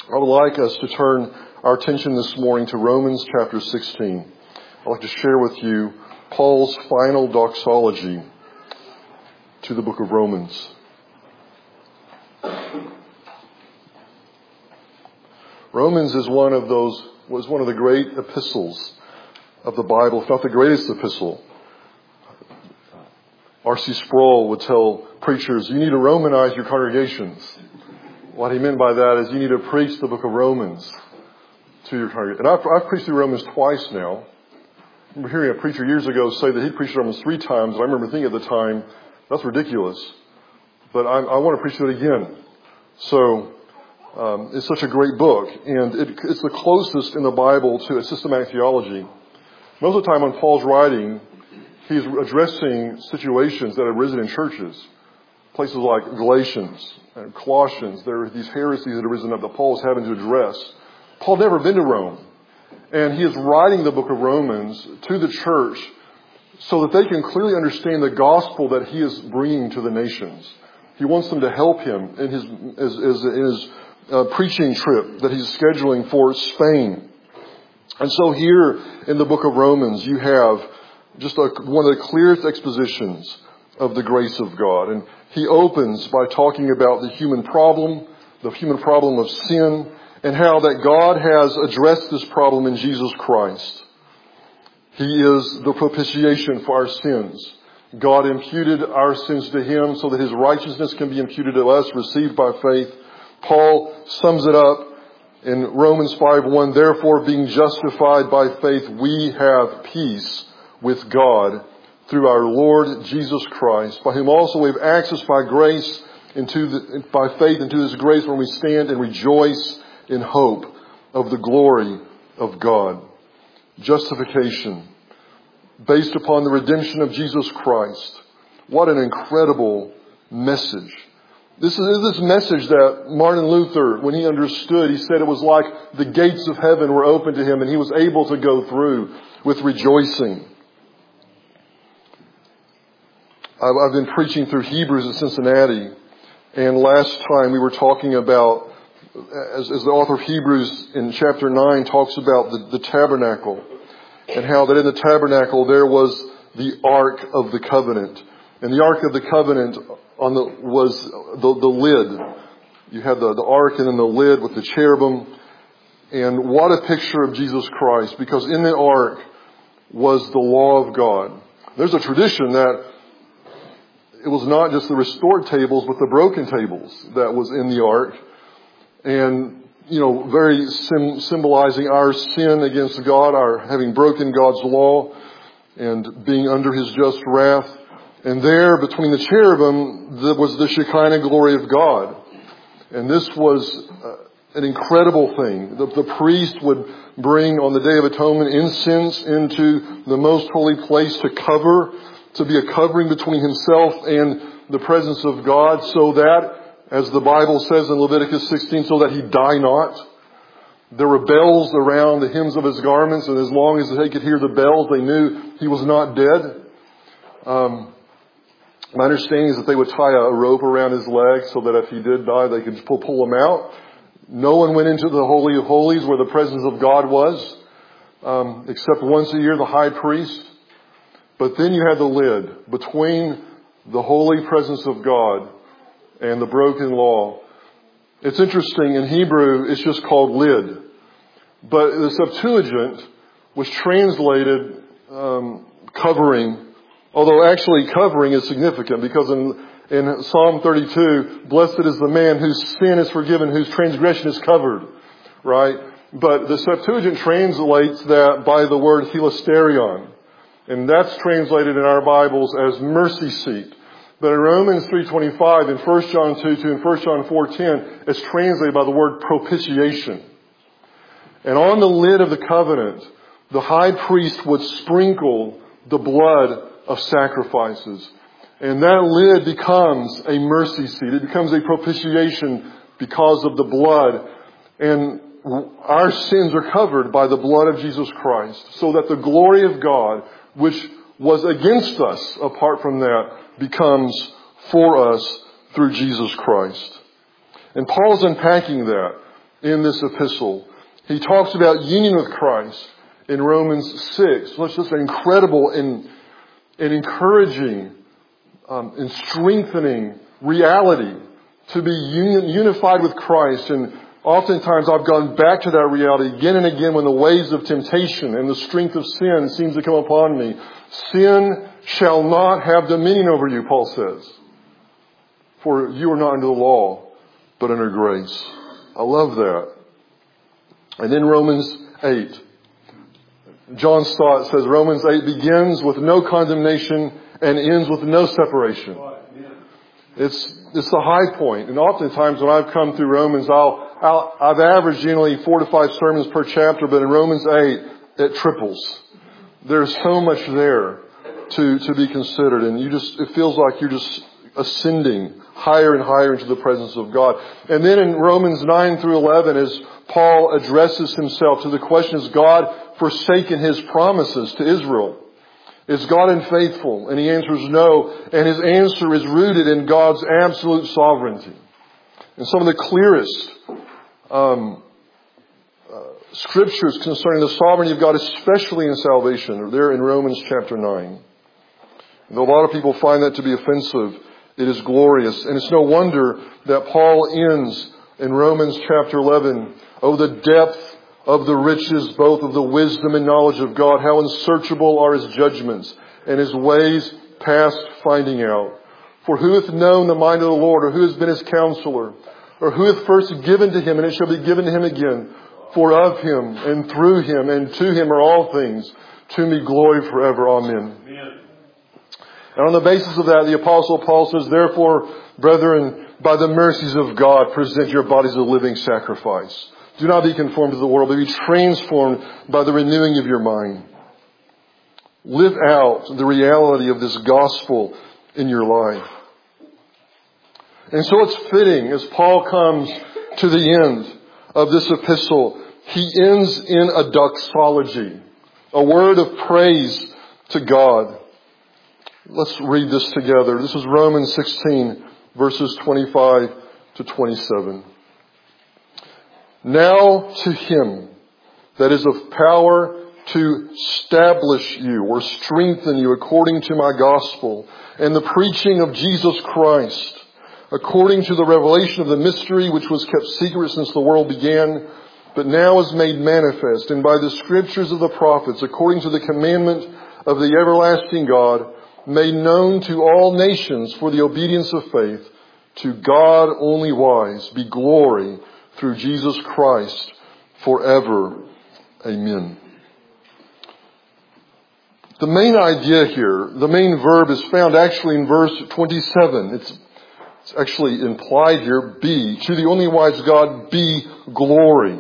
I would like us to turn our attention this morning to Romans chapter 16. I'd like to share with you Paul's final doxology to the book of Romans. Romans was one of the great epistles of the Bible, if not the greatest epistle. R.C. Sproul would tell preachers, you need to Romanize your congregations. What he meant by that is you need to preach the book of Romans to your congregation. And I've preached through Romans twice now. I remember hearing a preacher years ago say that he preached Romans 3 times. And I remember thinking at the time, that's ridiculous. But I want to preach it again. So it's such a great book. And it's the closest in the Bible to a systematic theology. Most of the time when Paul's writing, he's addressing situations that have arisen in churches. Places like Galatians and Colossians, there are these heresies that have arisen up that Paul is having to address. Paul never been to Rome. And he is writing the book of Romans to the church so that they can clearly understand the gospel that he is bringing to the nations. He wants them to help him in his preaching trip that he's scheduling for Spain. And so here in the book of Romans, you have just one of the clearest expositions of the grace of God. And he opens by talking about the human problem of sin, and how that God has addressed this problem in Jesus Christ. He is the propitiation for our sins. God imputed our sins to him so that his righteousness can be imputed to us, received by faith. Paul sums it up in Romans 5:1, therefore being justified by faith, we have peace with God through our Lord Jesus Christ, by whom also we have access by grace by faith into this grace, where we stand and rejoice in hope of the glory of God. Justification based upon the redemption of Jesus Christ. What an incredible message. This is this message that Martin Luther, when he understood, he said it was like the gates of heaven were open to him and he was able to go through with rejoicing. I've been preaching through Hebrews in Cincinnati, and last time we were talking about, as the author of Hebrews in chapter 9 talks about the tabernacle, and how that in the tabernacle there was the Ark of the Covenant. And the Ark of the Covenant was the lid. You had the Ark and then the lid with the cherubim. And what a picture of Jesus Christ, because in the Ark was the law of God. There's a tradition that it was not just the restored tables, but the broken tables that was in the Ark. And, very symbolizing our sin against God, our having broken God's law and being under his just wrath. And there, between the cherubim, there was the Shekinah glory of God. And this was an incredible thing. The priest would bring on the Day of Atonement incense into the most holy place to be a covering between himself and the presence of God, so that, as the Bible says in Leviticus 16, so that he die not. There were bells around the hems of his garments, and as long as they could hear the bells, they knew he was not dead. My understanding is that they would tie a rope around his leg so that if he did die, they could pull him out. No one went into the Holy of Holies where the presence of God was, except once a year, the high priest. But then you had the lid between the holy presence of God and the broken law. It's interesting, in Hebrew, it's just called lid. But the Septuagint was translated covering, although actually covering is significant, because in Psalm 32, blessed is the man whose sin is forgiven, whose transgression is covered, right? But the Septuagint translates that by the word hilasterion. And that's translated in our Bibles as mercy seat. But in Romans 3:25, in 1 John 2:2, and 1 John 4:10, it's translated by the word propitiation. And on the lid of the covenant, the high priest would sprinkle the blood of sacrifices. And that lid becomes a mercy seat. It becomes a propitiation because of the blood. And our sins are covered by the blood of Jesus Christ, so that the glory of God, which was against us apart from that, becomes for us through Jesus Christ. And Paul's unpacking that in this epistle. He talks about union with Christ in Romans 6. It's just an incredible and encouraging and strengthening reality to be unified with Christ. And oftentimes I've gone back to that reality again and again when the waves of temptation and the strength of sin seems to come upon me. Sin shall not have dominion over you, Paul says. For you are not under the law, but under grace. I love that. And then Romans 8. John Stott says Romans 8 begins with no condemnation and ends with no separation. It's the high point. And oftentimes when I've come through Romans, I've averaged generally 4 to 5 sermons per chapter, but in Romans 8, it triples. There's so much there to be considered. And it feels like you're just ascending higher and higher into the presence of God. And then in Romans 9 through 11, as Paul addresses himself to the question, has God forsaken His promises to Israel? Is God unfaithful? And he answers no. And his answer is rooted in God's absolute sovereignty. And some of the clearest scriptures concerning the sovereignty of God, especially in salvation, are there in Romans chapter 9. And though a lot of people find that to be offensive, it is glorious. And it's no wonder that Paul ends in Romans chapter 11, "Oh, the depth of the riches, both of the wisdom and knowledge of God. How unsearchable are His judgments, and His ways past finding out. For who hath known the mind of the Lord, or who has been His counselor? Or who hath first given to Him, and it shall be given to Him again? For of Him, and through Him, and to Him are all things. To me glory forever. Amen." And on the basis of that, the Apostle Paul says, "Therefore, brethren, by the mercies of God, present your bodies a living sacrifice. Do not be conformed to the world, but be transformed by the renewing of your mind." Live out the reality of this gospel in your life. And so it's fitting as Paul comes to the end of this epistle, he ends in a doxology, a word of praise to God. Let's read this together. This is Romans 16, verses 25 to 27. "Now to Him that is of power to establish you or strengthen you according to my gospel and the preaching of Jesus Christ, according to the revelation of the mystery which was kept secret since the world began, but now is made manifest, and by the scriptures of the prophets, according to the commandment of the everlasting God, made known to all nations for the obedience of faith, to God only wise, be glory through Jesus Christ forever. Amen." The main idea here, the main verb is found actually in verse 27. It's actually implied here, be. To the only wise God be glory.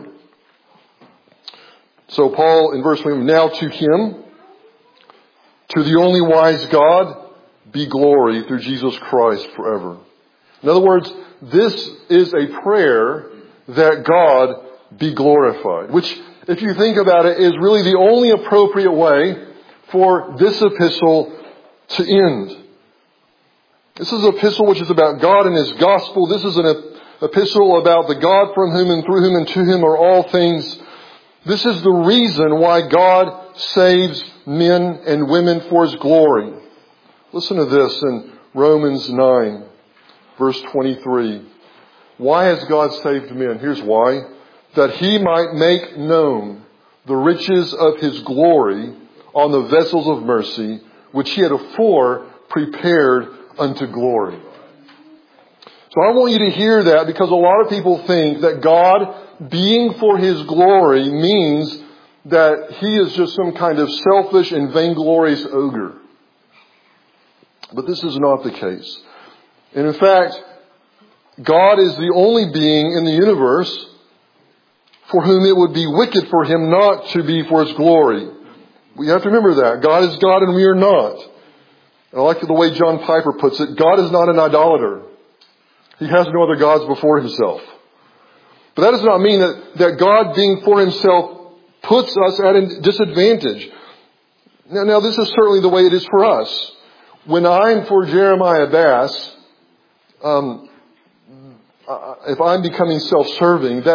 So Paul in verse 20, "Now to Him, to the only wise God, be glory through Jesus Christ forever." In other words, this is a prayer that God be glorified. Which, if you think about it, is really the only appropriate way for this epistle to end. This is an epistle which is about God and His gospel. This is an epistle about the God from whom and through whom and to whom are all things. This is the reason why God saves men and women for His glory. Listen to this in Romans 9, verse 23. Why has God saved men? Here's why. "That He might make known the riches of His glory on the vessels of mercy, which He had afore prepared unto glory." So I want you to hear that, because a lot of people think that God being for His glory means that He is just some kind of selfish and vainglorious ogre. But this is not the case. And in fact, God is the only being in the universe for whom it would be wicked for Him not to be for His glory. We have to remember that. God is God and we are not. And I like the way John Piper puts it. God is not an idolater. He has no other gods before Himself. But that does not mean that God being for Himself puts us at a disadvantage. Now this is certainly the way it is for us. When I'm for Jeremiah Bass, if I'm becoming self-serving, that is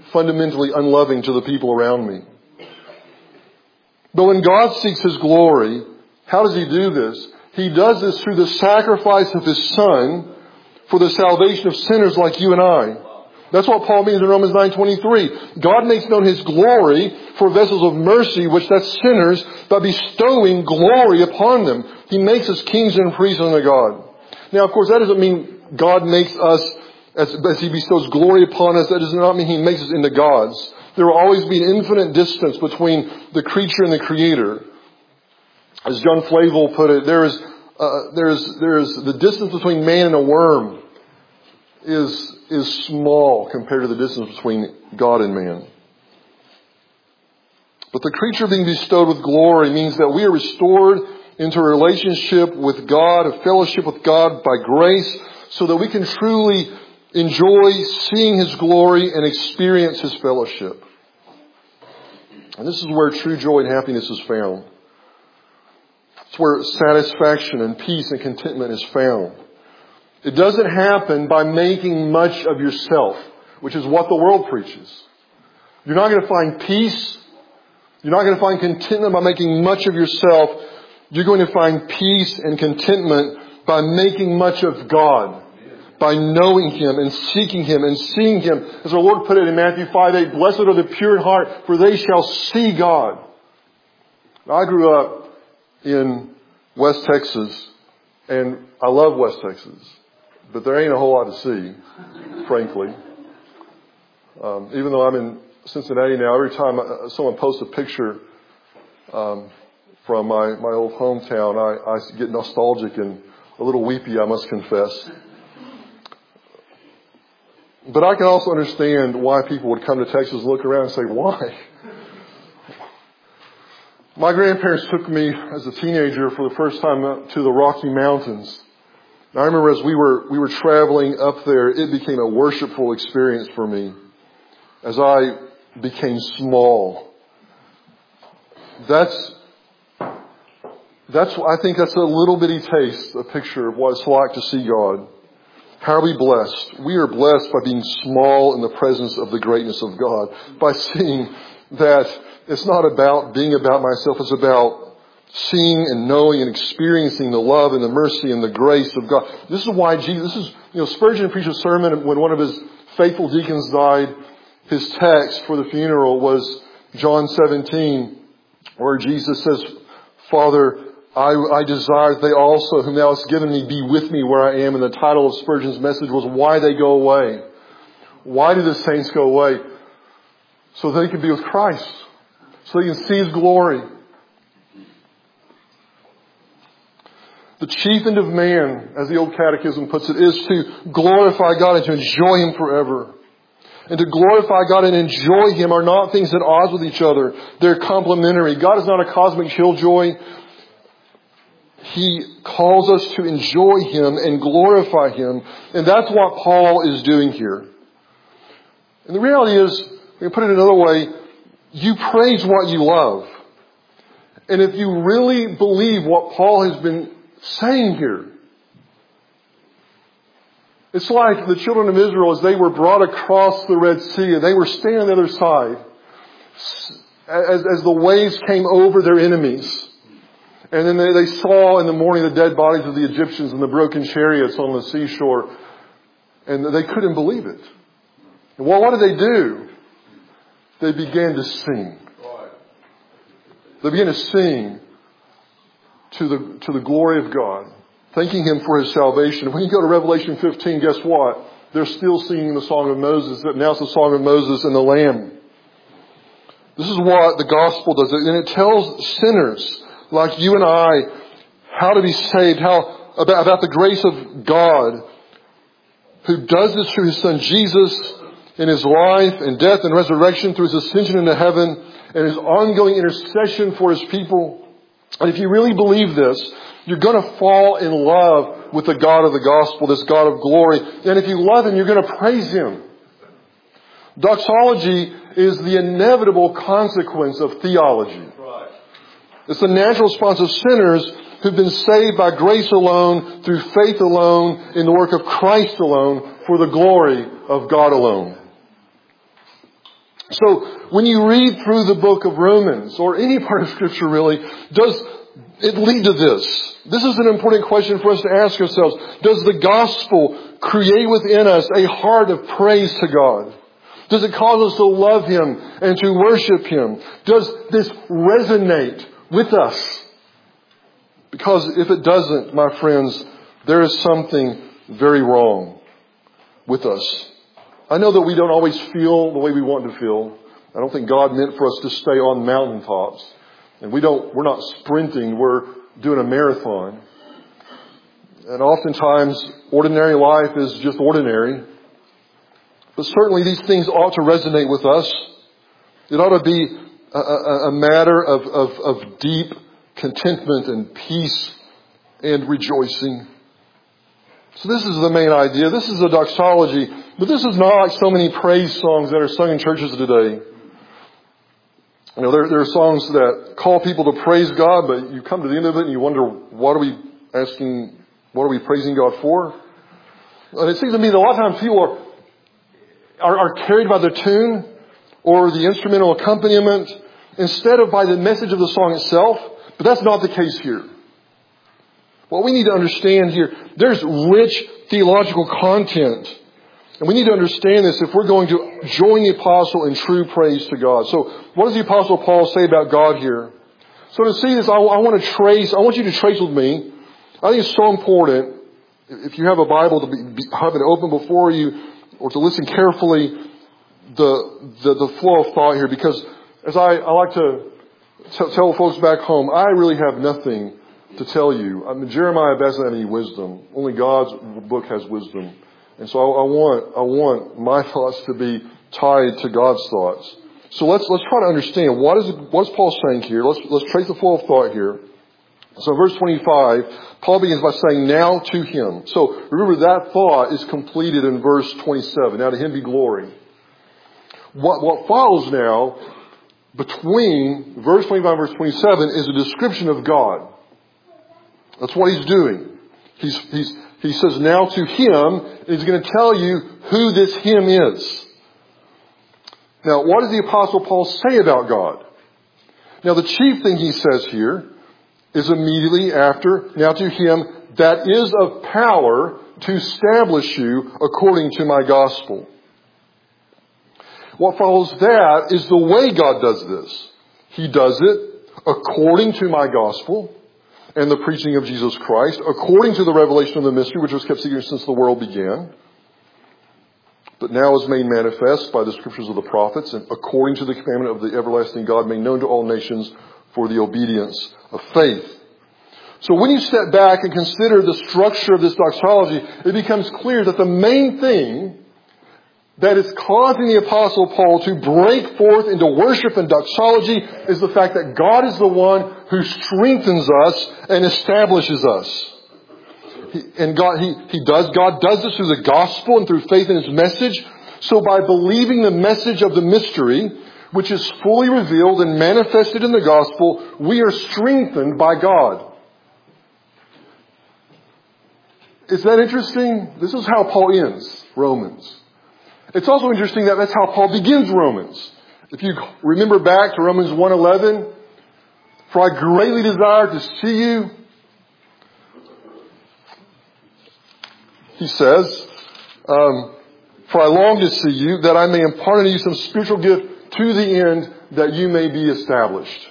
fundamentally unloving to the people around me. But when God seeks His glory, how does He do this? He does this through the sacrifice of His Son for the salvation of sinners like you and I. That's what Paul means in Romans 9:23. God makes known His glory for vessels of mercy, which that's sinners, by bestowing glory upon them. He makes us kings and priests unto God. Now, of course, that doesn't mean God makes us, as He bestows glory upon us, that does not mean He makes us into gods. There will always be an infinite distance between the creature and the Creator. As John Flavel put it, there is the distance between man and a worm is small compared to the distance between God and man. But the creature being bestowed with glory means that we are restored into a relationship with God, a fellowship with God by grace, so that we can truly enjoy seeing His glory and experience His fellowship. And this is where true joy and happiness is found. It's where satisfaction and peace and contentment is found. It doesn't happen by making much of yourself, which is what the world preaches. You're not going to find peace. You're not going to find contentment by making much of yourself. You're going to find peace and contentment by making much of God, by knowing Him and seeking Him and seeing Him. As our Lord put it in Matthew 5:8, blessed are the pure in heart, for they shall see God. I grew up in West Texas, and I love West Texas, but there ain't a whole lot to see, frankly. Even though I'm in Cincinnati now, every time someone posts a picture from my old hometown, I get nostalgic and a little weepy, I must confess. But I can also understand why people would come to Texas and look around and say, why? My grandparents took me as a teenager for the first time up to the Rocky Mountains. And I remember as we were traveling up there, it became a worshipful experience for me as I became small. I think that's a little bitty taste, a picture of what it's like to see God. How are we blessed? We are blessed by being small in the presence of the greatness of God. By seeing that it's not about being about myself. It's about seeing and knowing and experiencing the love and the mercy and the grace of God. This is why Spurgeon preached a sermon when one of his faithful deacons died. His text for the funeral was John 17, where Jesus says, Father, I desire that they also, whom thou hast given me, be with me where I am. And the title of Spurgeon's message was, Why They Go Away. Why do the saints go away? So they can be with Christ. So they can see His glory. The chief end of man, as the old catechism puts it, is to glorify God and to enjoy Him forever. And to glorify God and enjoy Him are not things at odds with each other. They're complementary. God is not a cosmic killjoy. He calls us to enjoy Him and glorify Him. And that's what Paul is doing here. And the reality is, we can put it another way, you praise what you love. And if you really believe what Paul has been saying here, it's like the children of Israel as they were brought across the Red Sea and they were standing on the other side as the waves came over their enemies. And then they saw in the morning the dead bodies of the Egyptians and the broken chariots on the seashore. And they couldn't believe it. And what did they do? They began to sing. They began to sing to the glory of God, thanking Him for His salvation. When you go to Revelation 15, guess what? They're still singing the song of Moses. Now it's the song of Moses and the Lamb. This is what the gospel does. And it tells sinners like you and I how to be saved, about the grace of God who does this through His Son Jesus in His life and death and resurrection, through His ascension into heaven and His ongoing intercession for His people. And if you really believe this, you're going to fall in love with the God of the gospel, this God of glory. And if you love Him, you're going to praise Him. Doxology is the inevitable consequence of theology. It's the natural response of sinners who've been saved by grace alone, through faith alone, in the work of Christ alone, for the glory of God alone. So when you read through the book of Romans, or any part of Scripture really, does it lead to this? This is an important question for us to ask ourselves. Does the gospel create within us a heart of praise to God? Does it cause us to love Him and to worship Him? Does this resonate with us? Because if it doesn't, my friends, there is something very wrong with us. I know that we don't always feel the way we want to feel. I don't think God meant for us to stay on mountaintops. And we're not sprinting, we're doing a marathon. And oftentimes, ordinary life is just ordinary. But certainly these things ought to resonate with us. It ought to be a matter of deep contentment and peace and rejoicing. So this is the main idea. This is a doxology. But this is not like so many praise songs that are sung in churches today. You know, there are songs that call people to praise God, but you come to the end of it and you wonder, what are we praising God for? And it seems to me that a lot of times people are carried by the tune or the instrumental accompaniment instead of by the message of the song itself. But that's not the case here. What we need to understand here, there's rich theological content. And we need to understand this if we're going to join the apostle in true praise to God. So what does the apostle Paul say about God here? So to see this, I want you to trace with me. I think it's so important, if you have a Bible, to have it open before you or to listen carefully, the flow of thought here. Because as I like to tell folks back home, I really have nothing to tell you. I mean, Jeremiah doesn't have any wisdom. Only God's book has wisdom. And so I want my thoughts to be tied to God's thoughts. So let's try to understand what is Paul saying here. Let's trace the flow of thought here. So verse 25, Paul begins by saying, now to Him. So remember that thought is completed in verse 27. Now to Him be glory. What follows now between verse 25 and verse 27 is a description of God. That's what he's doing. He says now to Him, and he's going to tell you who this Him is. Now, what does the Apostle Paul say about God? Now, the chief thing he says here is immediately after, now to Him that is of power to establish you according to my gospel. What follows that is the way God does this. He does it according to my gospel and the preaching of Jesus Christ, according to the revelation of the mystery, which was kept secret since the world began, but now is made manifest by the scriptures of the prophets, and according to the commandment of the everlasting God, made known to all nations for the obedience of faith. So when you step back and consider the structure of this doxology, it becomes clear that the main thing that is causing the Apostle Paul to break forth into worship and doxology is the fact that God is the one who strengthens us and establishes us. God does this through the gospel and through faith in His message. So by believing the message of the mystery, which is fully revealed and manifested in the gospel, we are strengthened by God. Is that interesting? This is how Paul ends Romans. It's also interesting that that's how Paul begins Romans. If you remember back to Romans 1:11, for I greatly desire to see you. He says, for I long to see you, that I may impart unto you some spiritual gift to the end that you may be established.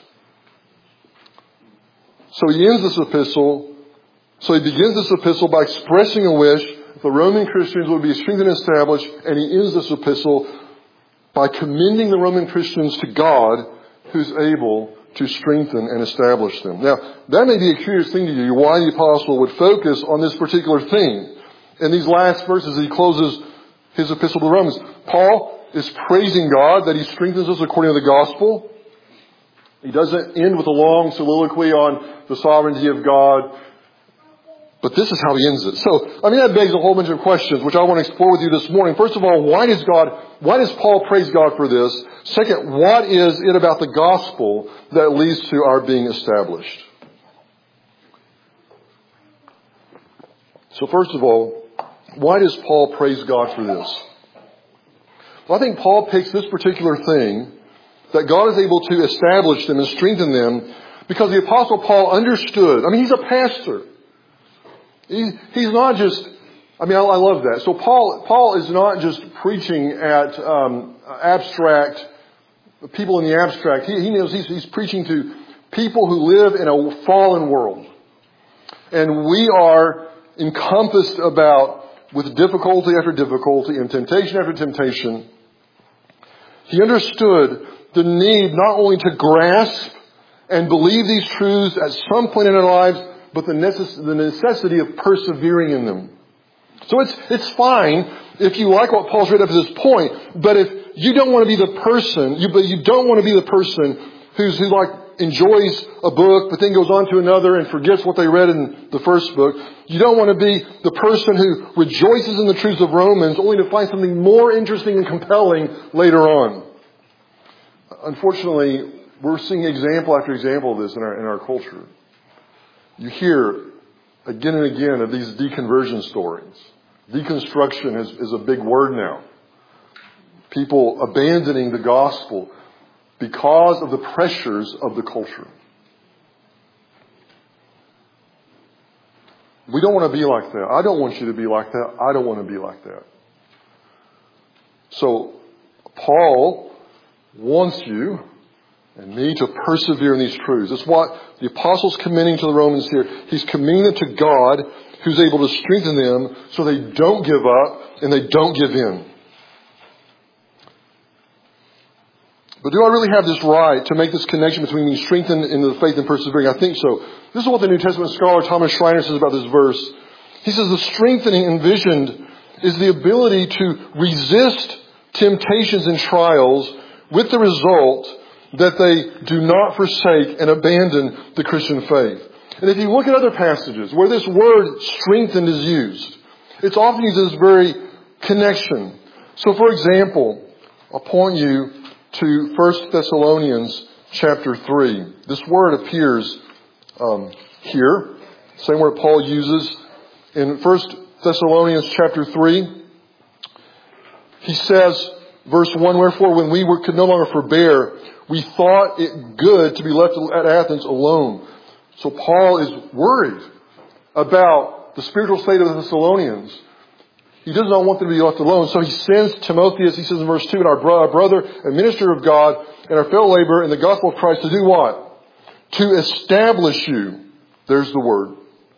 So he ends this epistle. So he begins this epistle by expressing a wish the Roman Christians would be strengthened and established, and he ends this epistle by commending the Roman Christians to God, who's able to strengthen and establish them. Now, that may be a curious thing to you, why the apostle would focus on this particular thing. In these last verses, he closes his epistle to the Romans. Paul is praising God that He strengthens us according to the gospel. He doesn't end with a long soliloquy on the sovereignty of God. But this is how he ends it. So, that begs a whole bunch of questions, which I want to explore with you this morning. First of all, why does Paul praise God for this? Second, what is it about the gospel that leads to our being established? So first of all, why does Paul praise God for this? Well, I think Paul picks this particular thing, that God is able to establish them and strengthen them, because the Apostle Paul understood. I mean, he's a pastor. He's not just, I love that. So Paul is not just preaching at abstract, people in the abstract. He knows he's preaching to people who live in a fallen world. And we are encompassed about with difficulty after difficulty and temptation after temptation. He understood the need not only to grasp and believe these truths at some point in our lives, but the necessity of persevering in them. So it's fine if you like what Paul's read up to this point, but if you don't want to be the person, you don't want to be the person who like enjoys a book, but then goes on to another and forgets what they read in the first book. You don't want to be the person who rejoices in the truths of Romans only to find something more interesting and compelling later on. Unfortunately, we're seeing example after example of this in our culture. You hear again and again of these deconversion stories. Deconstruction is a big word now. People abandoning the gospel because of the pressures of the culture. We don't want to be like that. I don't want you to be like that. I don't want to be like that. So, Paul wants you and me to persevere in these truths. That's what the Apostle's commending to the Romans here. He's commending them to God, who's able to strengthen them so they don't give up and they don't give in. But do I really have this right to make this connection between being strengthened in the faith and persevering? I think so. This is what the New Testament scholar Thomas Schreiner says about this verse. He says the strengthening envisioned is the ability to resist temptations and trials with the result that they do not forsake and abandon the Christian faith. And if you look at other passages where this word strengthened is used, it's often used as very connection. So for example, I'll point you to 1 Thessalonians chapter 3. This word appears here. Same word Paul uses in 1 Thessalonians chapter 3. He says, verse 1, wherefore when we could no longer forbear, we thought it good to be left at Athens alone. So Paul is worried about the spiritual state of the Thessalonians. He does not want them to be left alone. So he sends Timotheus, he says in verse 2, and our brother and minister of God and our fellow laborer in the gospel of Christ to do what? To establish you. There's the word.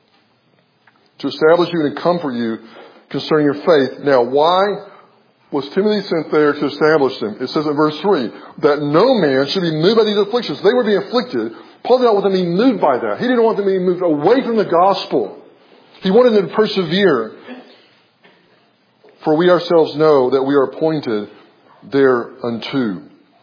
To establish you and comfort you concerning your faith. Now, why was Timothy sent there to establish them? It says in verse 3, that no man should be moved by these afflictions. They were being afflicted. Paul did not want them to be moved by that. He didn't want them to be moved away from the gospel. He wanted them to persevere. For we ourselves know that we are appointed thereunto.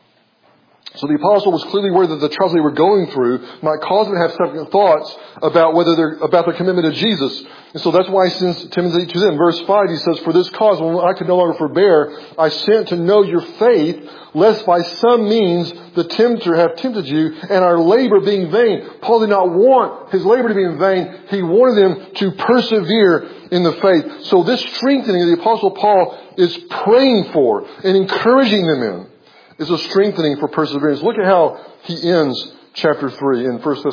So the apostle was clearly aware that the trials they were going through might cause them to have second thoughts about about their commitment to Jesus. And so that's why he sends Timothy to them. Verse 5, he says, for this cause, when I could no longer forbear, I sent to know your faith, lest by some means the tempter have tempted you, and our labor being vain. Paul did not want his labor to be in vain. He wanted them to persevere in the faith. So this strengthening the apostle Paul is praying for and encouraging them in is a strengthening for perseverance. Look at how he ends chapter 3 in 1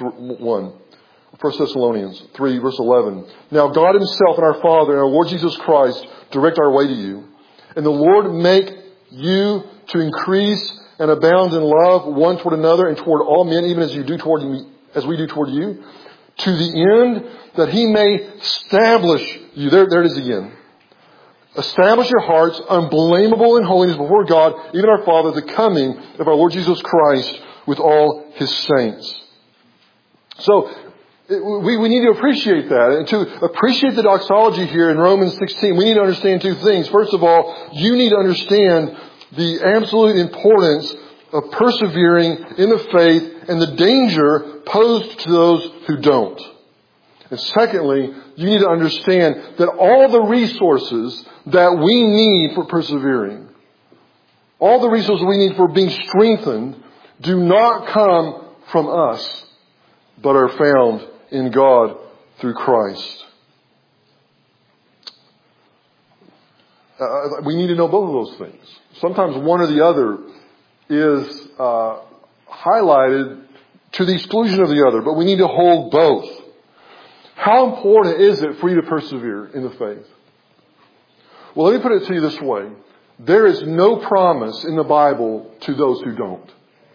Thessalonians 3 verse 11. Now God himself and our Father and our Lord Jesus Christ direct our way to you. And the Lord make you to increase and abound in love one toward another and toward all men, even as we do toward you, to the end that he may establish you. There it is again. Establish your hearts unblameable in holiness before God, even our Father, the coming of our Lord Jesus Christ with all his saints. So, we need to appreciate that. And to appreciate the doxology here in Romans 16, we need to understand two things. First of all, you need to understand the absolute importance of persevering in the faith and the danger posed to those who don't. And secondly, you need to understand that all the resources that we need for persevering, all the resources we need for being strengthened, do not come from us, but are found in God through Christ. We need to know both of those things. Sometimes one or the other is highlighted to the exclusion of the other, but we need to hold both. How important is it for you to persevere in the faith? Well, let me put it to you this way. There is no promise in the Bible to those who don't.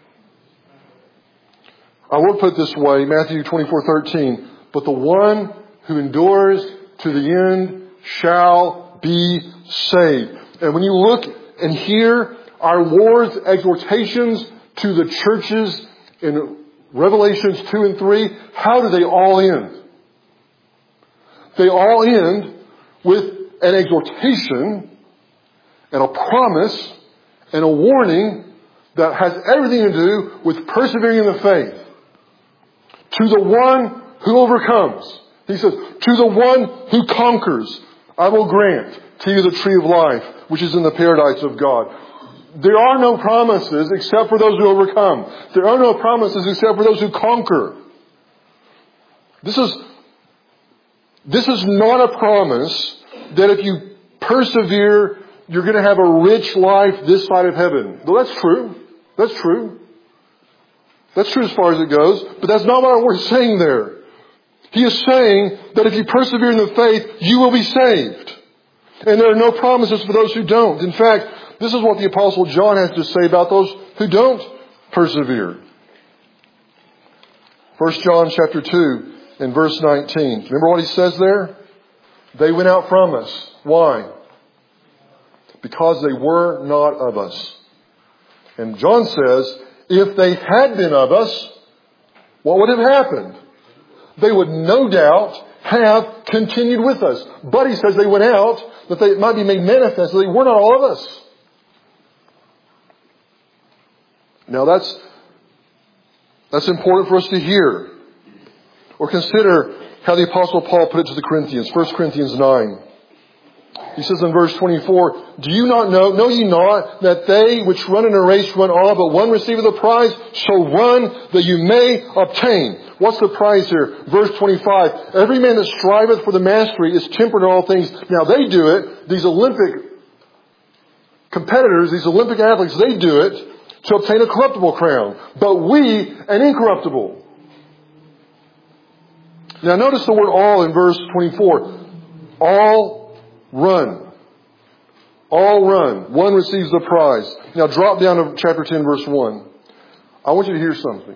I will put it this way, Matthew 24:13. But the one who endures to the end shall be saved. And when you look and hear our Lord's exhortations to the churches in Revelations 2 and 3, how do they all end? They all end with an exhortation and a promise and a warning that has everything to do with persevering in the faith. To the one who overcomes. He says, to the one who conquers, I will grant to you the tree of life, which is in the paradise of God. There are no promises except for those who overcome. There are no promises except for those who conquer. This is not a promise that if you persevere, you're going to have a rich life this side of heaven. Well, that's true. That's true. That's true as far as it goes. But that's not what we're saying there. He is saying that if you persevere in the faith, you will be saved. And there are no promises for those who don't. In fact, this is what the Apostle John has to say about those who don't persevere. 1 John chapter 2 and verse 19. Remember what he says there? They went out from us. Why? Because they were not of us. And John says, if they had been of us, what would have happened? They would no doubt have continued with us. But he says they went out that they might be made manifest that they were not all of us. Now that's important for us to hear. Or consider how the Apostle Paul put it to the Corinthians. 1 Corinthians 9. He says in verse 24, do you not know ye not that they which run in a race run all, but one receiveth the prize? So run that you may obtain. What's the prize here? Verse 25. Every man that striveth for the mastery is temperate in all things. Now they do it, these Olympic competitors, these Olympic athletes, they do it to obtain a corruptible crown. But we, an incorruptible. Now notice the word all in verse 24. All run. All run. One receives the prize. Now drop down to chapter 10 verse 1. I want you to hear something.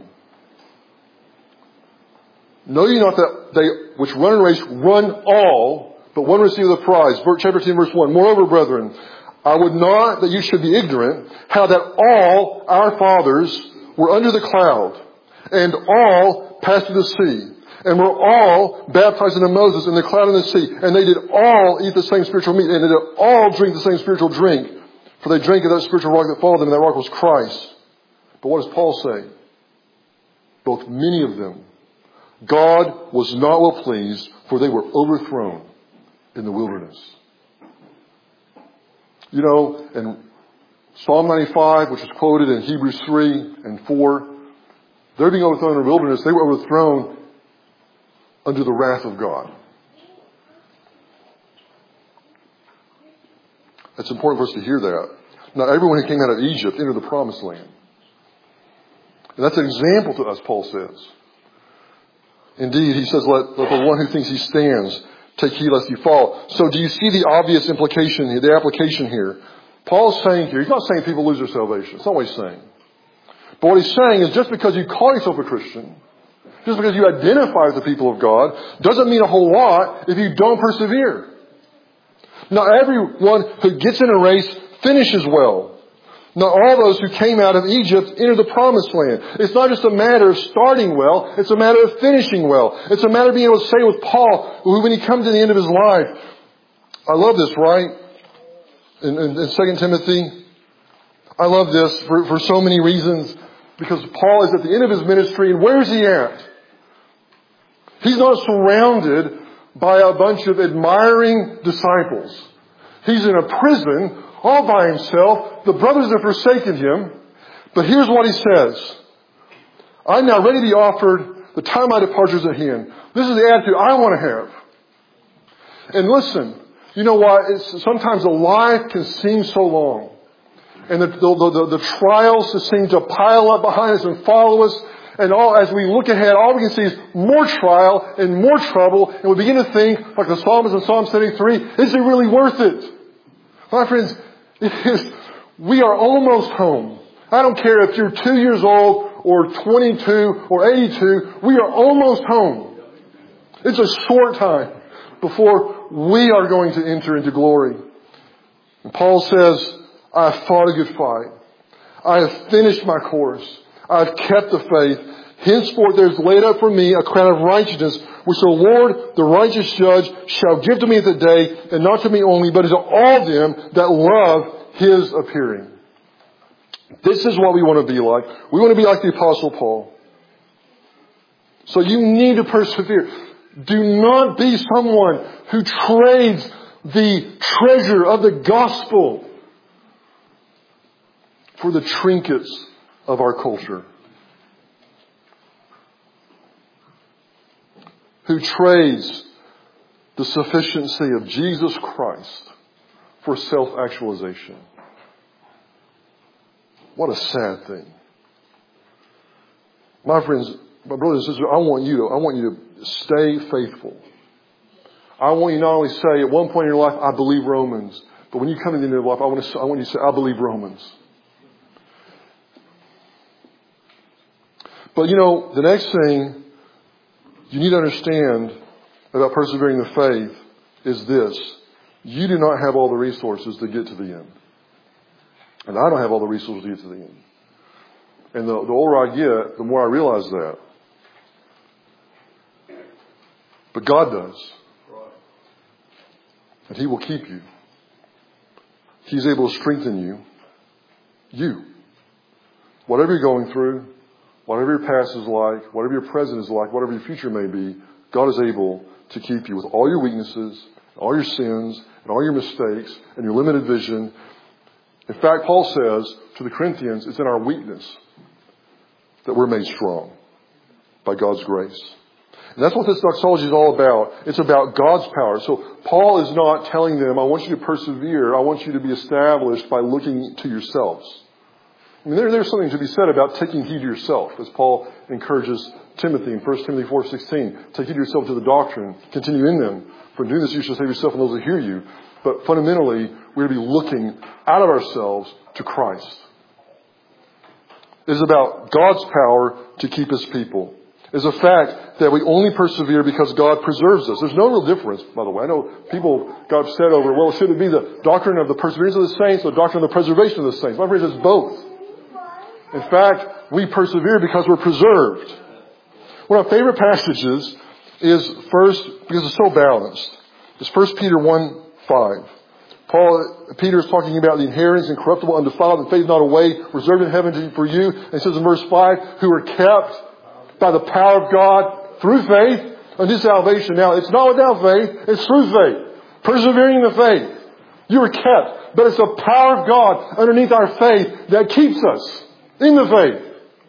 Know ye not that they which run in a race run all, but one receives the prize. Chapter 10 verse 1. Moreover, brethren, I would not that you should be ignorant how that all our fathers were under the cloud, and all passed through the sea, and were all baptized into Moses in the cloud and the sea, and they did all eat the same spiritual meat, and they did all drink the same spiritual drink, for they drank of that spiritual rock that followed them, and that rock was Christ. But what does Paul say? Both many of them, God was not well pleased, for they were overthrown in the wilderness. You know, in Psalm 95, which is quoted in Hebrews 3 and 4, they're being overthrown in the wilderness. They were overthrown under the wrath of God. It's important for us to hear that. Not everyone who came out of Egypt entered the promised land. And that's an example to us, Paul says. Indeed, he says, let the one who thinks he stands take heed lest he fall. So do you see the obvious implication here, the application here? Paul's saying here, he's not saying people lose their salvation. That's not what he's saying. But what he's saying is just because you call yourself a Christian, just because you identify with the people of God, doesn't mean a whole lot if you don't persevere. Not everyone who gets in a race finishes well. Not all those who came out of Egypt enter the promised land. It's not just a matter of starting well. It's a matter of finishing well. It's a matter of being able to say with Paul, when he comes to the end of his life, I love this, right? In 2 Timothy, I love this for so many reasons. Because Paul is at the end of his ministry, and where is he at? He's not surrounded by a bunch of admiring disciples. He's in a prison all by himself. The brothers have forsaken him. But here's what he says. I'm now ready to be offered. The time of my departure is at hand. This is the attitude I want to have. And listen, You know what? Sometimes a life can seem so long. And the trials just seem to pile up behind us and follow us. And as we look ahead, all we can see is more trial and more trouble. And we begin to think, like the psalmist in Psalm 73, is it really worth it? My friends, we are almost home. I don't care if you're 2 years old or 22 or 82. We are almost home. It's a short time before we are going to enter into glory. And Paul says, I have fought a good fight. I have finished my course. I have kept the faith. Henceforth there is laid up for me a crown of righteousness, which the Lord, the righteous judge, shall give to me at the day, and not to me only, but to all them that love His appearing. This is what we want to be like. We want to be like the Apostle Paul. So you need to persevere. Do not be someone who trades the treasure of the gospel for the trinkets of our culture. Who trades the sufficiency of Jesus Christ for self-actualization. What a sad thing. My friends, my brothers and sisters, I want you to stay faithful. I want you not only say at one point in your life, I believe Romans, but when you come into your life, I want you to say, I believe Romans. But the next thing you need to understand about persevering the faith is this. You do not have all the resources to get to the end. And I don't have all the resources to get to the end. And the older I get, the more I realize that. But God does. And He will keep you. He's able to strengthen you. You. Whatever you're going through, whatever your past is like, whatever your present is like, whatever your future may be, God is able to keep you with all your weaknesses, all your sins, and all your mistakes, and your limited vision. In fact, Paul says to the Corinthians, it's in our weakness that we're made strong by God's grace. And that's what this doxology is all about. It's about God's power. So Paul is not telling them, I want you to persevere. I want you to be established by looking to yourselves. I mean, there's something to be said about taking heed to yourself, as Paul encourages Timothy in 1 Timothy 4:16. Take heed to yourself to the doctrine. Continue in them. For doing this, you shall save yourself and those that hear you. But fundamentally, we're to be looking out of ourselves to Christ. It is about God's power to keep His people. It is a fact that we only persevere because God preserves us. There's no real difference, by the way. I know people got upset over, well, should it be the doctrine of the perseverance of the saints or the doctrine of the preservation of the saints? My friends, it's both. In fact, we persevere because we're preserved. One of our favorite passages is first, because it's so balanced, is 1 Peter 1:5. Peter is talking about the inheritance incorruptible, undefiled, and fade not away, reserved in heaven for you. And it says in verse 5, who are kept by the power of God through faith unto salvation. Now, it's not without faith, it's through faith. Persevering in the faith. You are kept. But it's the power of God underneath our faith that keeps us in the faith.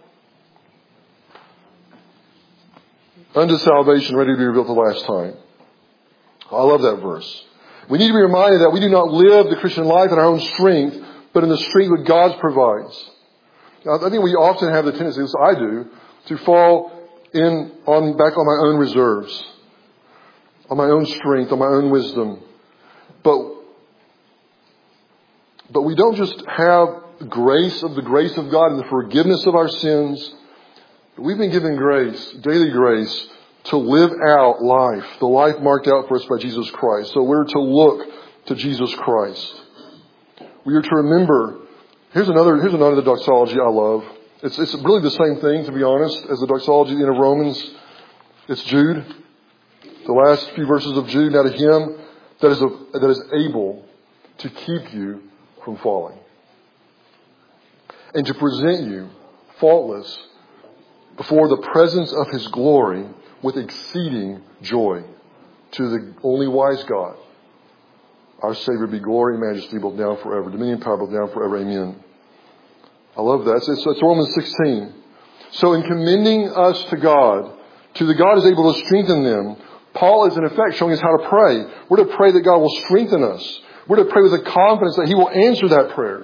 Unto salvation, ready to be revealed the last time. I love that verse. We need to be reminded that we do not live the Christian life in our own strength, but in the strength that God provides. Now, I think we often have the tendency, as I do, to fall back on my own reserves, on my own strength, on my own wisdom. But we don't just have the grace of God and the forgiveness of our sins. We've been given grace, daily grace, to live out life, the life marked out for us by Jesus Christ. So we're to look to Jesus Christ. We are to remember. Here's another doxology I love. It's really the same thing, to be honest, as the doxology at the end of Romans. It's Jude. The last few verses of Jude. Now to Him that is able to keep you from falling, and to present you faultless before the presence of His glory with exceeding joy. To the only wise God, our Savior, be glory and majesty both now and forever, dominion and power both now and forever. Amen. I love that. It's Romans 16. So in commending us to God, to the God is able to strengthen them, Paul is in effect showing us how to pray. We're to pray that God will strengthen us. We're to pray with the confidence that He will answer that prayer.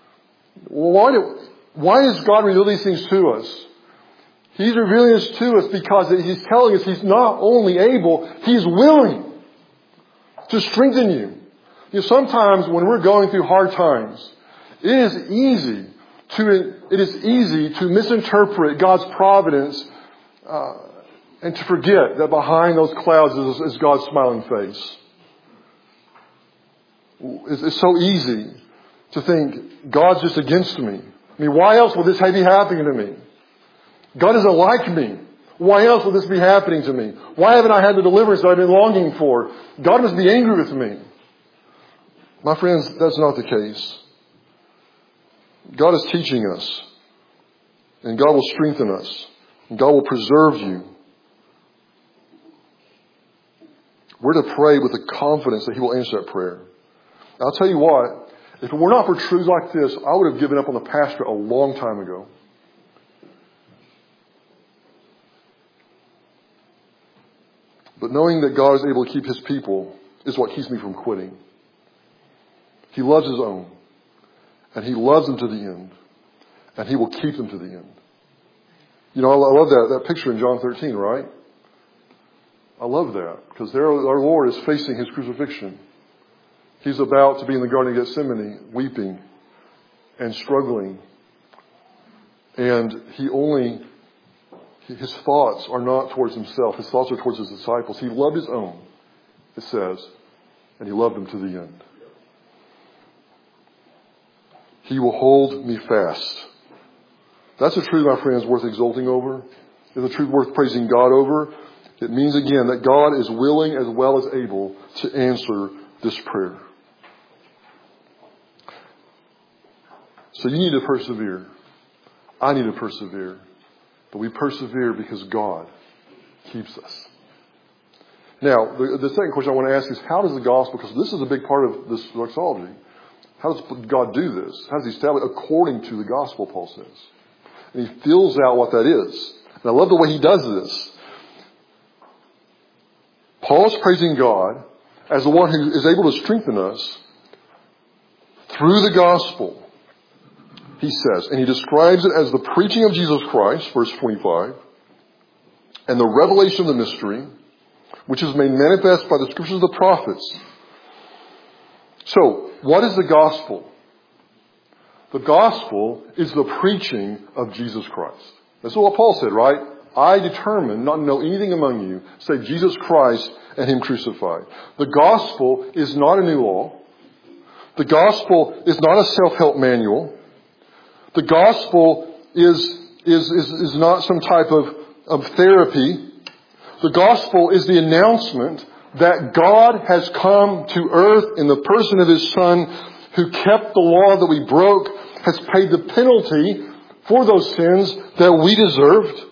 Why does God reveal these things to us? He's revealing this to us because He's telling us He's not only able, He's willing to strengthen you. You know, sometimes when we're going through hard times, it is easy to misinterpret God's providence and to forget that behind those clouds is God's smiling face. It's so easy to think God's just against me. I mean, why else would this be happening to me? God doesn't like me. Why else would this be happening to me? Why haven't I had the deliverance that I've been longing for? God must be angry with me. My friends, that's not the case. God is teaching us. And God will strengthen us. And God will preserve you. We're to pray with the confidence that He will answer that prayer. I'll tell you what, if it were not for truths like this, I would have given up on the pastor a long time ago. But knowing that God is able to keep His people is what keeps me from quitting. He loves His own. And He loves them to the end. And He will keep them to the end. You know, I love that picture in John 13, right? I love that. Because there our Lord is facing His crucifixion. He's about to be in the Garden of Gethsemane, weeping and struggling. And His thoughts are not towards Himself. His thoughts are towards His disciples. He loved His own, it says, and He loved them to the end. He will hold me fast. That's a truth, my friends, worth exulting over. It's a truth worth praising God over. It means, again, that God is willing as well as able to answer this prayer. So you need to persevere. I need to persevere. But we persevere because God keeps us. Now, the second question I want to ask is, how does the gospel, because this is a big part of this doxology, how does God do this? How does He establish according to the gospel, Paul says? And He fills out what that is. And I love the way He does this. Paul's praising God as the one who is able to strengthen us through the gospel, he says. And he describes it as the preaching of Jesus Christ, verse 25, and the revelation of the mystery, which is made manifest by the scriptures of the prophets. So, what is the gospel? The gospel is the preaching of Jesus Christ. That's what Paul said, right? I determined not to know anything among you save Jesus Christ and Him crucified. The gospel is not a new law. The gospel is not a self-help manual. The gospel is not some type of therapy. The gospel is the announcement that God has come to earth in the person of His Son, who kept the law that we broke, has paid the penalty for those sins that we deserved.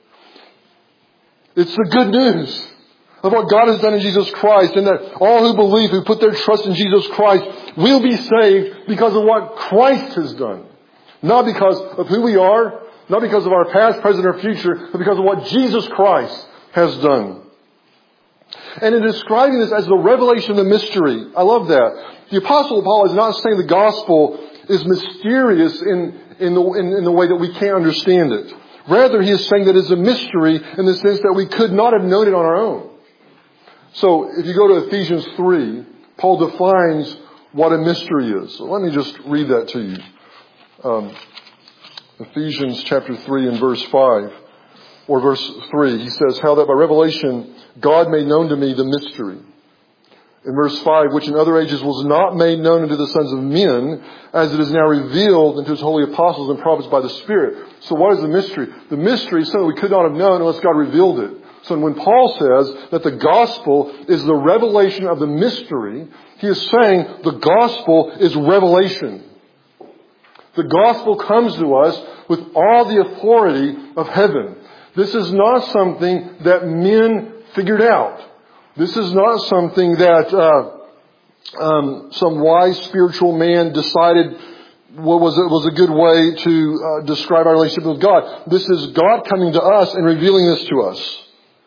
It's the good news of what God has done in Jesus Christ, and that all who believe, who put their trust in Jesus Christ, will be saved because of what Christ has done. Not because of who we are, not because of our past, present, or future, but because of what Jesus Christ has done. And in describing this as the revelation of the mystery, I love that. The Apostle Paul is not saying the gospel is mysterious in the way that we can't understand it. Rather, he is saying that it's a mystery in the sense that we could not have known it on our own. So, if you go to Ephesians 3, Paul defines what a mystery is. So let me just read that to you. Ephesians chapter 3 and verse 5, or verse 3, he says, how that by revelation God made known to me the mystery. In verse 5, which in other ages was not made known unto the sons of men, as it is now revealed unto His holy apostles and prophets by the Spirit. So what is the mystery? The mystery is something we could not have known unless God revealed it. So when Paul says that the gospel is the revelation of the mystery, he is saying the gospel is revelation. The gospel comes to us with all the authority of heaven. This is not something that men figured out. This is not something that some wise spiritual man decided was a good way to describe our relationship with God. This is God coming to us and revealing this to us.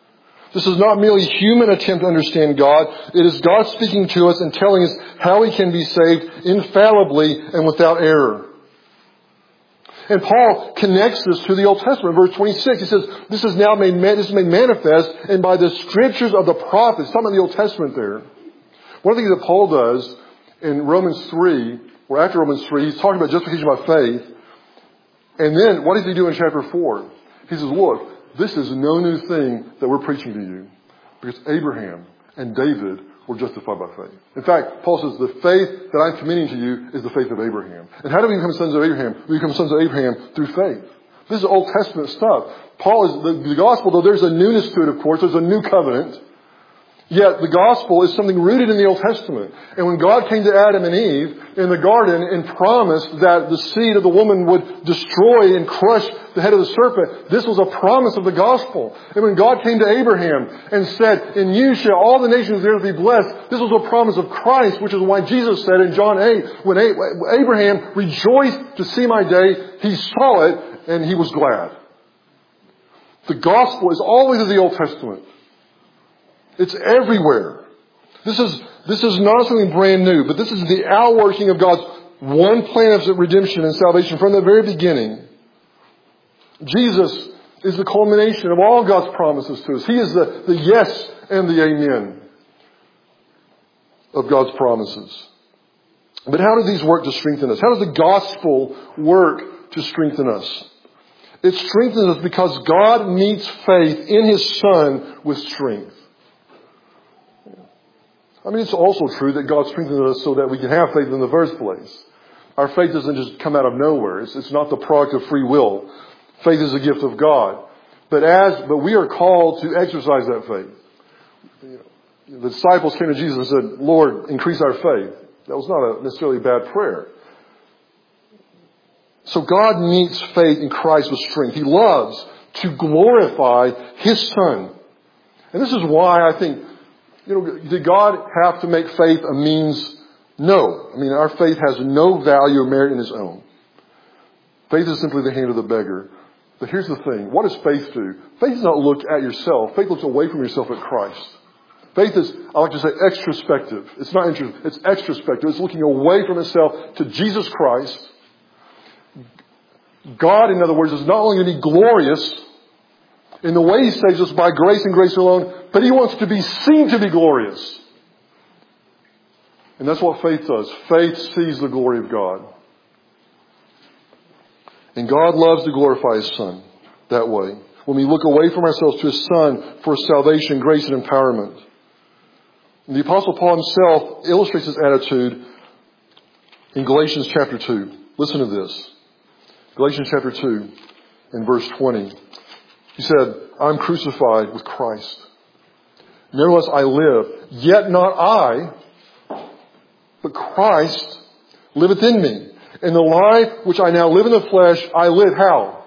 This is not merely human attempt to understand God. It is God speaking to us and telling us how we can be saved infallibly and without error. And Paul connects this to the Old Testament. Verse 26, he says, this is made manifest, and by the scriptures of the prophets. Talking about the Old Testament there. One of the things that Paul does in Romans 3, or after Romans 3, he's talking about justification by faith. And then, what does he do in chapter 4? He says, look, this is no new thing that we're preaching to you. Because Abraham and David were justified by faith. In fact, Paul says, the faith that I'm committing to you is the faith of Abraham. And how do we become sons of Abraham? We become sons of Abraham through faith. This is Old Testament stuff. Paul is, the gospel, though there's a newness to it, of course, there's a new covenant. Yet the gospel is something rooted in the Old Testament. And when God came to Adam and Eve in the garden and promised that the seed of the woman would destroy and crush the head of the serpent, this was a promise of the gospel. And when God came to Abraham and said, in you shall all the nations of the earth be blessed, this was a promise of Christ, which is why Jesus said in John 8, when Abraham rejoiced to see my day, he saw it and he was glad. The gospel is always in the Old Testament. It's everywhere. This is not something brand new, but this is the outworking of God's one plan of redemption and salvation from the very beginning. Jesus is the culmination of all God's promises to us. He is the yes and the amen of God's promises. But how do these work to strengthen us? How does the gospel work to strengthen us? It strengthens us because God meets faith in His Son with strength. I mean, it's also true that God strengthens us so that we can have faith in the first place. Our faith doesn't just come out of nowhere. It's not the product of free will. Faith is a gift of God. But we are called to exercise that faith. The disciples came to Jesus and said, Lord, increase our faith. That was not necessarily a bad prayer. So God meets faith in Christ with strength. He loves to glorify His Son. And this is why I think, did God have to make faith a means? No. I mean, our faith has no value or merit in its own. Faith is simply the hand of the beggar. But here's the thing. What does faith do? Faith does not look at yourself. Faith looks away from yourself at Christ. Faith is, I like to say, extrospective. It's not introspective. It's extrospective. It's looking away from itself to Jesus Christ. God, in other words, is not only going to be glorious in the way He saves us by grace and grace alone, but He wants to be seen to be glorious. And that's what faith does. Faith sees the glory of God. And God loves to glorify His Son that way. When we look away from ourselves to His Son for salvation, grace, and empowerment. And the Apostle Paul himself illustrates this attitude in Galatians chapter 2. Listen to this. Galatians chapter 2 and verse 20. He said, I'm crucified with Christ. Nevertheless I live, yet not I, but Christ liveth in me. And the life which I now live in the flesh, I live how?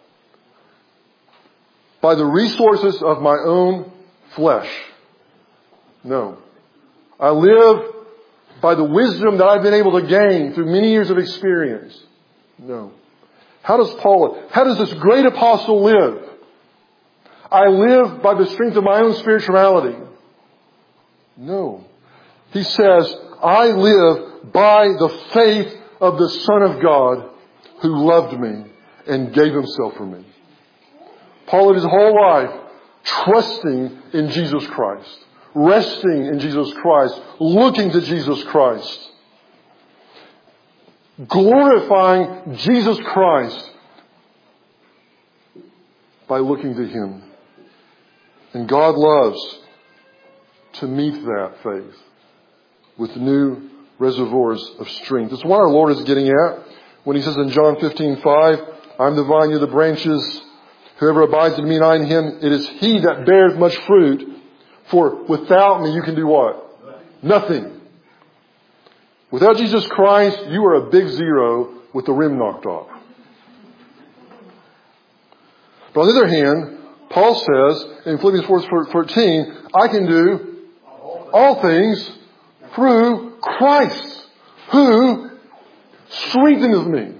By the resources of my own flesh. No. I live by the wisdom that I've been able to gain through many years of experience. No. How does this great apostle live? I live by the strength of my own spirituality. No. He says, I live by the faith of the Son of God who loved me and gave Himself for me. Paul lived his whole life trusting in Jesus Christ, resting in Jesus Christ, looking to Jesus Christ, glorifying Jesus Christ by looking to Him. And God loves to meet that faith with new reservoirs of strength. It's what our Lord is getting at when He says in John 15:5, I'm the vine, you're the branches. Whoever abides in me and I in him, it is he that bears much fruit. For without me, you can do what? Nothing. Without Jesus Christ, you are a big zero with the rim knocked off. But on the other hand, Paul says in Philippians 4:13, I can do all things through Christ, who strengthens me.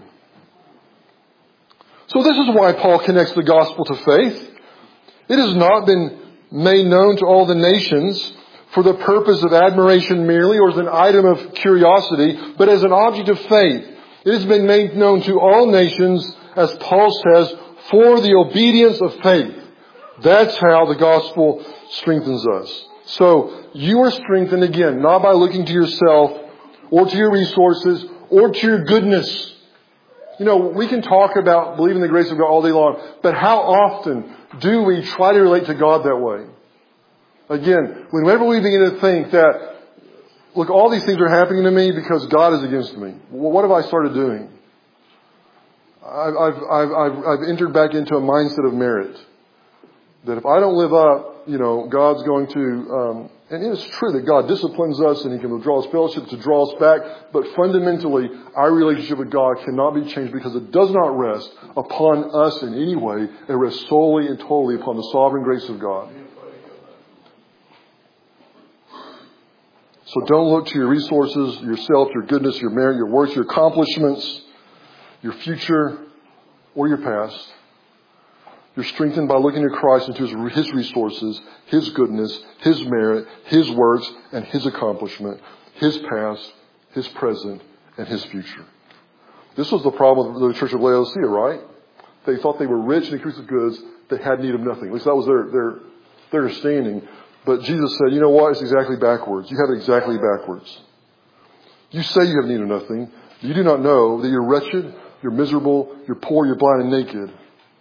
So this is why Paul connects the gospel to faith. It has not been made known to all the nations for the purpose of admiration merely, or as an item of curiosity, but as an object of faith. It has been made known to all nations, as Paul says, for the obedience of faith. That's how the gospel strengthens us. So, you are strengthened again, not by looking to yourself, or to your resources, or to your goodness. You know, we can talk about believing the grace of God all day long, but how often do we try to relate to God that way? Again, whenever we begin to think that, look, all these things are happening to me because God is against me. Well, what have I started doing? I've entered back into a mindset of merit. That if I don't live up, God's going to, and it's true that God disciplines us and He can withdraw His fellowship to draw us back, but fundamentally, our relationship with God cannot be changed because it does not rest upon us in any way. It rests solely and totally upon the sovereign grace of God. So don't look to your resources, yourself, your goodness, your merit, your works, your accomplishments, your future, or your past. You're strengthened by looking to Christ and to His resources, His goodness, His merit, His works, and His accomplishment, His past, His present, and His future. This was the problem with the church of Laodicea, right? They thought they were rich and increased with goods. They had need of nothing. At least that was their understanding. But Jesus said, you know what? It's exactly backwards. You have it exactly backwards. You say you have need of nothing. You do not know that you're wretched, you're miserable, you're poor, you're blind and naked.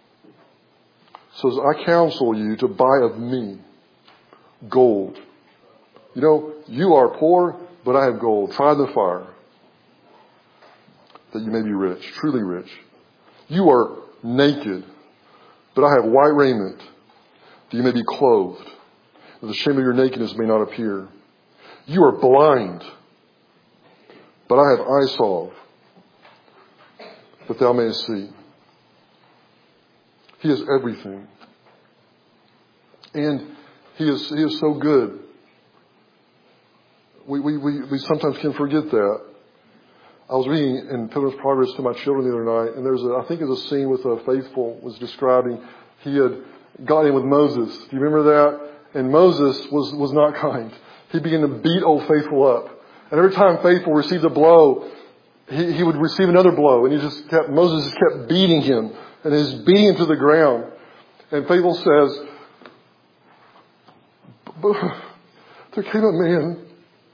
So I counsel you to buy of me gold. You are poor, but I have gold. Try the fire, that you may be rich, truly rich. You are naked, but I have white raiment, that you may be clothed, that the shame of your nakedness may not appear. You are blind, but I have eye salve, that thou mayest see. He is everything. And He is so good. We sometimes can forget that. I was reading in Pilgrim's Progress to my children the other night, and I think there's a scene with a faithful was describing, he had got in with Moses. Do you remember that? And Moses was not kind. He began to beat old Faithful up. And every time Faithful received a blow, he would receive another blow. And Moses just kept beating him. And he's beating him to the ground. And Faithful says, there came a man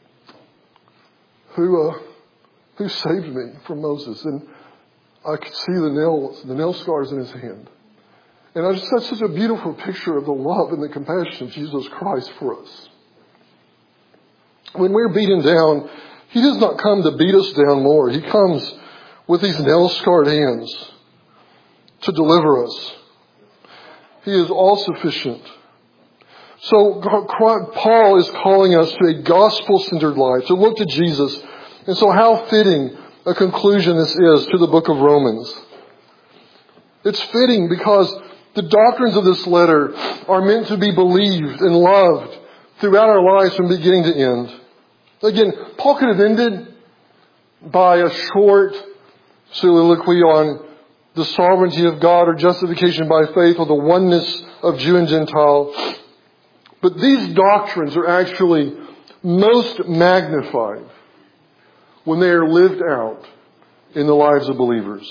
who saved me from Moses. And I could see the nail scars in his hand. And that's such a beautiful picture of the love and the compassion of Jesus Christ for us. When we're beaten down, He does not come to beat us down more. He comes with these nail-scarred hands to deliver us. He is all sufficient. So Paul is calling us to a gospel-centered life, to look to Jesus. And so how fitting a conclusion this is to the book of Romans. It's fitting because the doctrines of this letter are meant to be believed and loved throughout our lives from beginning to end. Again, Paul could have ended by a short soliloquy on the sovereignty of God or justification by faith or the oneness of Jew and Gentile. But these doctrines are actually most magnified when they are lived out in the lives of believers.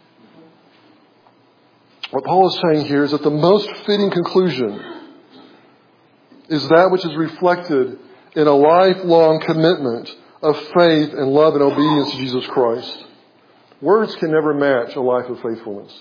What Paul is saying here is that the most fitting conclusion is that which is reflected in a lifelong commitment of faith and love and obedience to Jesus Christ. Words can never match a life of faithfulness.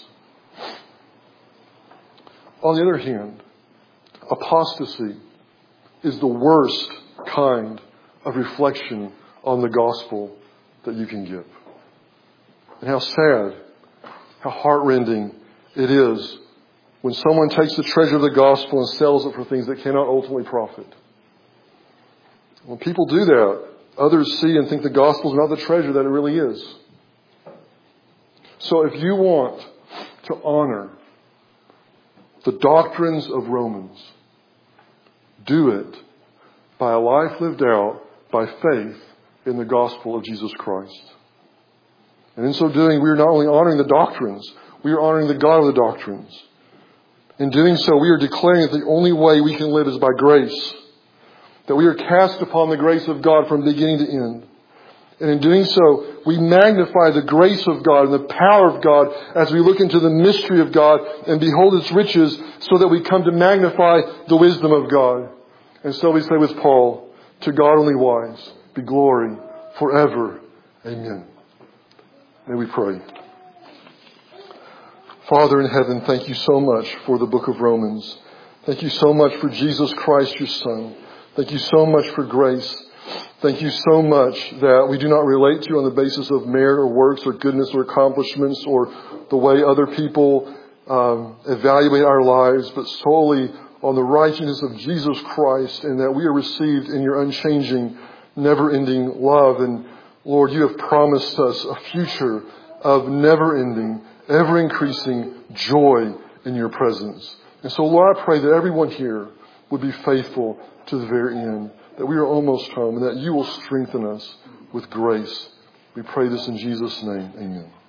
On the other hand, apostasy is the worst kind of reflection on the gospel that you can give. And how sad, how heartrending it is when someone takes the treasure of the gospel and sells it for things that cannot ultimately profit. When people do that, others see and think the gospel is not the treasure that it really is. So if you want to honor the doctrines of Romans, do it by a life lived out by faith in the gospel of Jesus Christ. And in so doing, we are not only honoring the doctrines, we are honoring the God of the doctrines. In doing so, we are declaring that the only way we can live is by grace. That we are cast upon the grace of God from beginning to end. And in doing so, we magnify the grace of God and the power of God as we look into the mystery of God and behold its riches, so that we come to magnify the wisdom of God. And so we say with Paul, to God only wise be glory forever. Amen. May we pray. Father in heaven, thank you so much for the book of Romans. Thank you so much for Jesus Christ, your Son. Thank you so much for grace. Thank you so much that we do not relate to you on the basis of merit or works or goodness or accomplishments or the way other people evaluate our lives, but solely on the righteousness of Jesus Christ, and that we are received in your unchanging, never-ending love. And Lord, you have promised us a future of never-ending, ever-increasing joy in your presence. And so, Lord, I pray that everyone here would be faithful to the very end, that we are almost home, and that you will strengthen us with grace. We pray this in Jesus' name. Amen.